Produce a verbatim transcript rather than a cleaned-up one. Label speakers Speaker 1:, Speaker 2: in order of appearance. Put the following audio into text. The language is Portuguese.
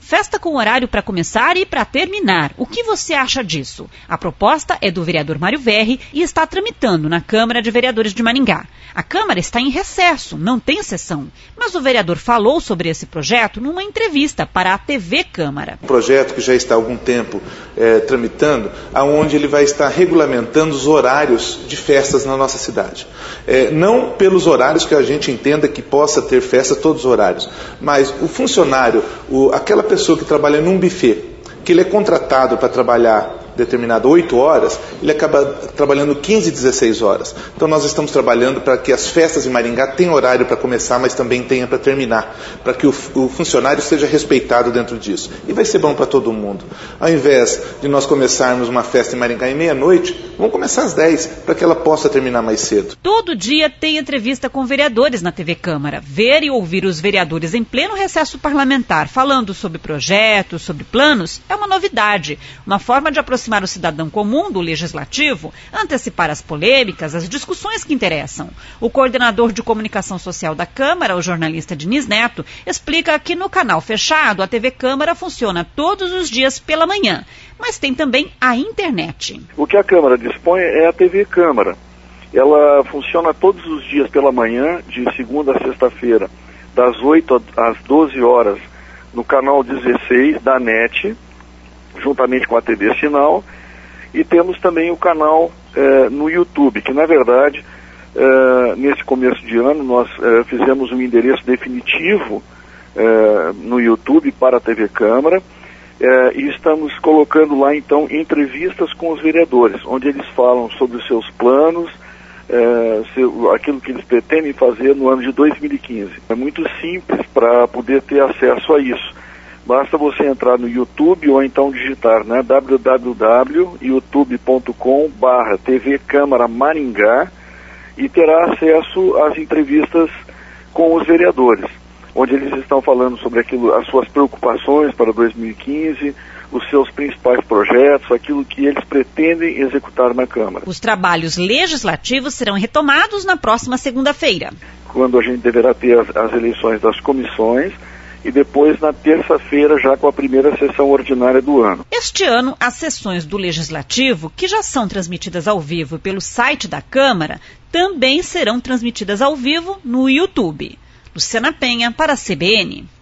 Speaker 1: festa com horário para começar e para terminar. O que você acha disso? A proposta é do vereador Mário Verri e está tramitando na Câmara de Vereadores de Maringá. A Câmara está em recesso, não tem sessão. Mas o vereador falou sobre esse projeto numa entrevista para a T V Câmara.
Speaker 2: Um projeto que já está há algum tempo é, tramitando, onde ele vai estar regulamentando os horários de festas na nossa cidade. É, não pelos horários que a gente entenda que possa ter festa todos os horários, mas o funcionário, o, aquela pessoa que trabalha num buffet, que ele é contratado para trabalhar determinado oito horas, ele acaba trabalhando quinze, dezesseis horas. Então nós estamos trabalhando para que as festas em Maringá tenham horário para começar, mas também tenha para terminar, para que o, o funcionário seja respeitado dentro disso. E vai ser bom para todo mundo. Ao invés de nós começarmos uma festa em Maringá em meia-noite, vamos começar às dez, para que ela possa terminar mais cedo.
Speaker 1: Todo dia tem entrevista com vereadores na T V Câmara. Ver e ouvir os vereadores em pleno recesso parlamentar falando sobre projetos, sobre planos, é uma novidade, uma forma de aproximar o cidadão comum do legislativo, antecipar as polêmicas, as discussões que interessam. O coordenador de comunicação social da Câmara, o jornalista Diniz Neto, explica que no canal fechado a T V Câmara funciona todos os dias pela manhã, mas tem também a internet.
Speaker 3: O que a Câmara dispõe é a T V Câmara. Ela funciona todos os dias pela manhã, de segunda a sexta-feira, das oito às doze horas, no canal dezesseis da NET, juntamente com a T V Sinal, e temos também o canal eh, no YouTube, que na verdade, eh, nesse começo de ano, nós eh, fizemos um endereço definitivo eh, no YouTube para a T V Câmara, eh, e estamos colocando lá então entrevistas com os vereadores, onde eles falam sobre os seus planos, eh, seu, aquilo que eles pretendem fazer no ano de dois mil e quinze. É muito simples para poder ter acesso a isso. Basta você entrar no YouTube ou então digitar, né, w w w ponto youtube ponto com barra T V Câmara Maringá, e terá acesso às entrevistas com os vereadores, onde eles estão falando sobre aquilo, as suas preocupações para dois mil e quinze, os seus principais projetos, aquilo que eles pretendem executar na Câmara.
Speaker 1: Os trabalhos legislativos serão retomados na próxima segunda-feira,
Speaker 3: quando a gente deverá ter as, as eleições das comissões, e depois na terça-feira já com a primeira sessão ordinária do ano.
Speaker 1: Este ano, as sessões do Legislativo, que já são transmitidas ao vivo pelo site da Câmara, também serão transmitidas ao vivo no YouTube. Luciana Penha, para a C B N.